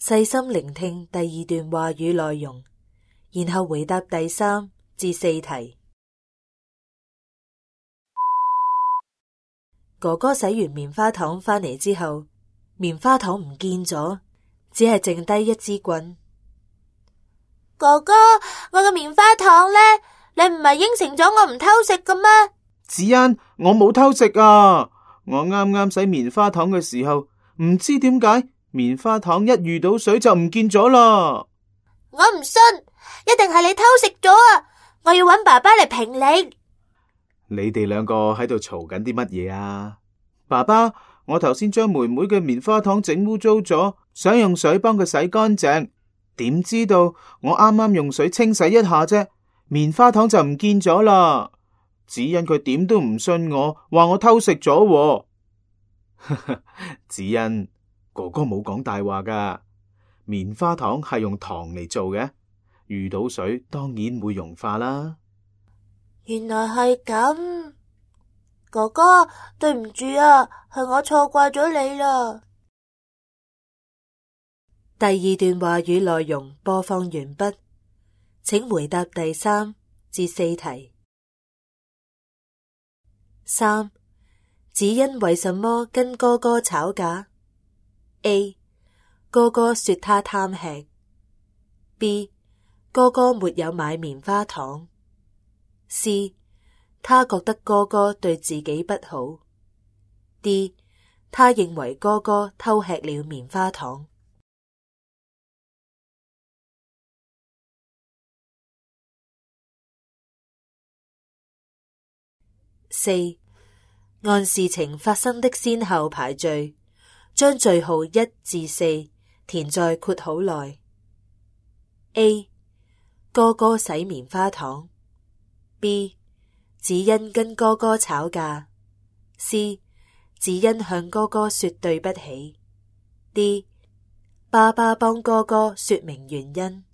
細心聆聽第二段話語內容，然後回答第3至4題。哥哥洗完棉花糖返嚟之後，棉花糖唔見咗，只係剩低一支棍。 哥哥，我嘅棉花糖呢？你唔係應承咗我唔偷食嘅咩？ 子欣，我冇偷食啊！我啱啱洗棉花糖嘅時候，唔知點解棉花糖一遇到水就唔見咗啦。 我唔信，一定係你偷食咗啊！我要搵爸爸嚟評理。 你哋兩個喺度嘈緊啲乜嘢啊？爸爸，我頭先將妹妹嘅棉花糖整污糟咗，想用水幫佢洗乾淨，點知道我啱啱用水清洗一下啫，棉花糖就唔見咗啦。只因佢點都唔信我，話我偷食咗喎。子欣，哥哥冇講大話噶，棉花糖係用糖嚟做嘅，遇到水當然會融化啦。 原來係咁，哥哥，對唔住啊，係我錯怪咗你啦。 第二段話語內容播放完畢，請回答第3至4題。3. 子欣為什麼跟哥哥吵架？ A. 哥哥說他貪吃。 B. 哥哥沒有買棉花糖。 C. 他覺得哥哥對自己不好。 D. 他認為哥哥偷吃了棉花糖。4. 按事情發生的先後排序，將序號1至4填在括號內。A. 哥哥洗棉花糖。 B. 子欣跟哥哥吵架。 C. 子欣向哥哥說對不起。 D. 爸爸幫哥哥說明原因。